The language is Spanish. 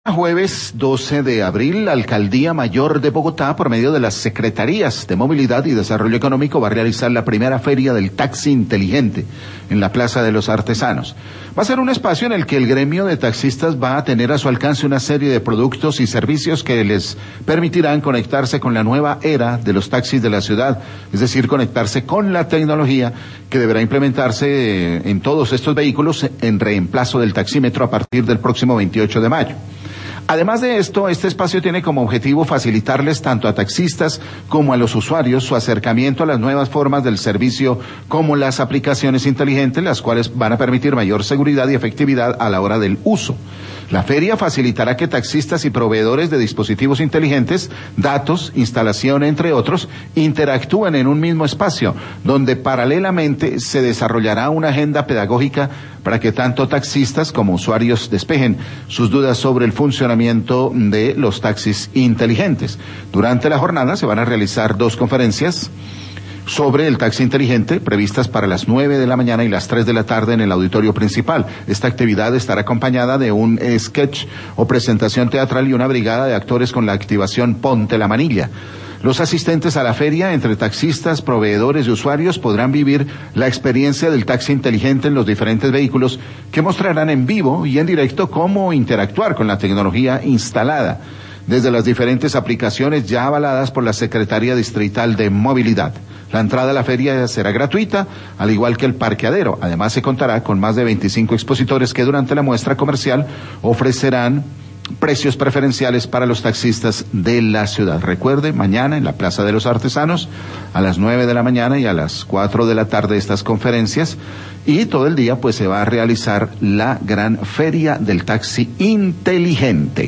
Jueves 12 de abril, la Alcaldía Mayor de Bogotá, por medio de las Secretarías de Movilidad y Desarrollo Económico, va a realizar la primera feria del taxi inteligente en la Plaza de los Artesanos. Va a ser un espacio en el que el gremio de taxistas va a tener a su alcance una serie de productos y servicios que les permitirán conectarse con la nueva era de los taxis de la ciudad, es decir, conectarse con la tecnología que deberá implementarse en todos estos vehículos en reemplazo del taxímetro a partir del próximo 28 de mayo. Además de esto, este espacio tiene como objetivo facilitarles tanto a taxistas como a los usuarios su acercamiento a las nuevas formas del servicio, como las aplicaciones inteligentes, las cuales van a permitir mayor seguridad y efectividad a la hora del uso. La feria facilitará que taxistas y proveedores de dispositivos inteligentes, datos, instalación, entre otros, interactúen en un mismo espacio, donde paralelamente se desarrollará una agenda pedagógica para que tanto taxistas como usuarios despejen sus dudas sobre el funcionamiento de los taxis inteligentes. Durante la jornada se van a realizar 2 conferencias sobre el taxi inteligente, previstas para las 9 de la mañana y las 3 de la tarde en el auditorio principal. Esta actividad estará acompañada de un sketch o presentación teatral y una brigada de actores con la activación Ponte la Manilla. Los asistentes a la feria, entre taxistas, proveedores y usuarios, podrán vivir la experiencia del taxi inteligente en los diferentes vehículos, que mostrarán en vivo y en directo cómo interactuar con la tecnología instalada desde las diferentes aplicaciones ya avaladas por la Secretaría Distrital de Movilidad. La entrada a la feria será gratuita, al igual que el parqueadero. Además, se contará con más de 25 expositores que durante la muestra comercial ofrecerán precios preferenciales para los taxistas de la ciudad. Recuerde, mañana en la Plaza de los Artesanos, a las 9 de la mañana y a las 4 de la tarde estas conferencias, y todo el día pues se va a realizar la gran feria del taxi inteligente.